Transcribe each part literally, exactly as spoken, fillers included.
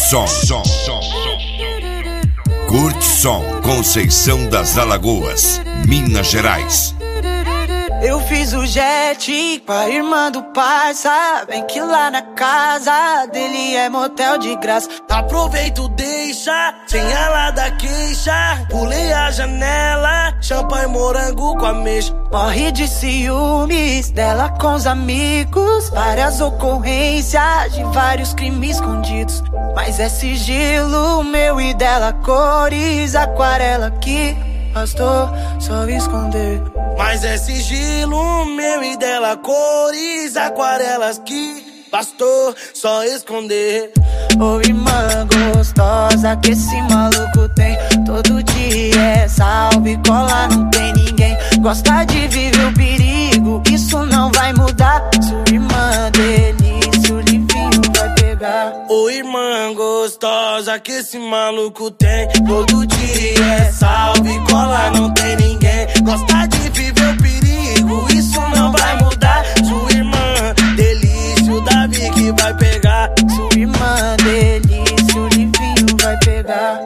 som, som, som. Curte som, Conceição das Alagoas, Minas Gerais. Eu fiz o jet com a irmã do parça. Vem que lá na casa dele é motel de graça. Aproveito, deixa, sem ela dar queixa. Pulei a janela, champanhe morango com ameixa. Morre de ciúmes dela com os amigos. Várias ocorrências de vários crimes escondidos. Mas é sigilo meu e dela, cores, aquarela que bastou só esconder. Mas é sigilo meu e dela, cores, aquarelas que bastou só esconder. Ô irmã gostosa que esse maluco tem, todo dia é salve, cola, não tem ninguém. Gosta de viver o perigo, isso não vai mudar. Sua irmã delícia, o livinho vai pegar. Ô irmã gostosa que esse maluco tem, todo dia é salve, cola, não tem ninguém. Gosta de viver o perigo, isso não vai mudar. Sua irmã delícia, o Davi que vai pegar. Sua irmã delícia, o livinho vai pegar.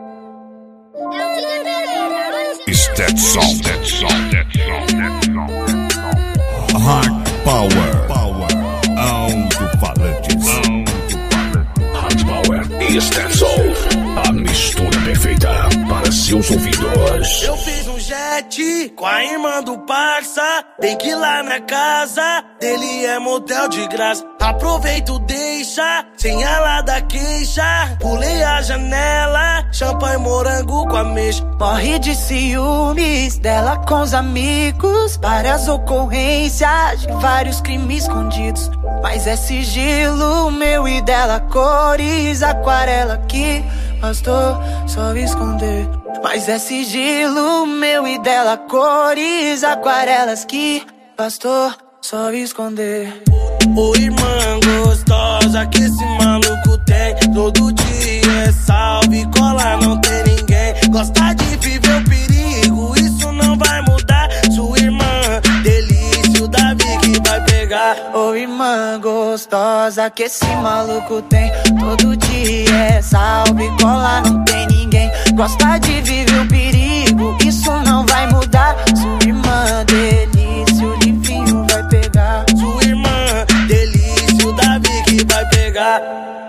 That song, that song, that song, that song. Hard Power, Power, alto-falantes. Hard Power e Stetson, a mistura perfeita para seus ouvidos. Eu fiz um jet com a irmã do parça. Bem que lá na casa dele é motel de graça. Aproveito, deixa, sem ela dar queixa. Pulei a janela, champanhe morango com ameixa. Morre de ciúmes dela com os amigos. Várias ocorrências de vários crimes escondidos. Mas é sigilo meu e dela, cores, aquarela que bastou só esconder. Mas é sigilo meu e dela, cores, aquarelas que bastou só esconder. Ô irmã gostosa que esse maluco tem, todo dia é salve, cola, não tem ninguém. Gosta de viver o perigo, isso não vai mudar. Sua irmã delícia, o Davi que vai pegar. Ô irmã gostosa que esse maluco tem, todo dia é salve, cola, não tem ninguém. Gosta de viver o perigo, isso não vai mudar. Sua irmã delícia, o livinho vai pegar. Sua irmã delícia, o Davi que vai pegar.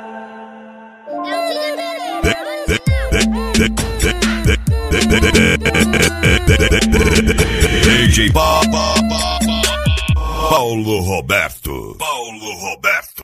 D J Paulo Roberto, Paulo Roberto.